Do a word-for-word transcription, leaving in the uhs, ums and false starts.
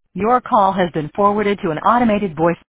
Your call has been forwarded to an automated voice.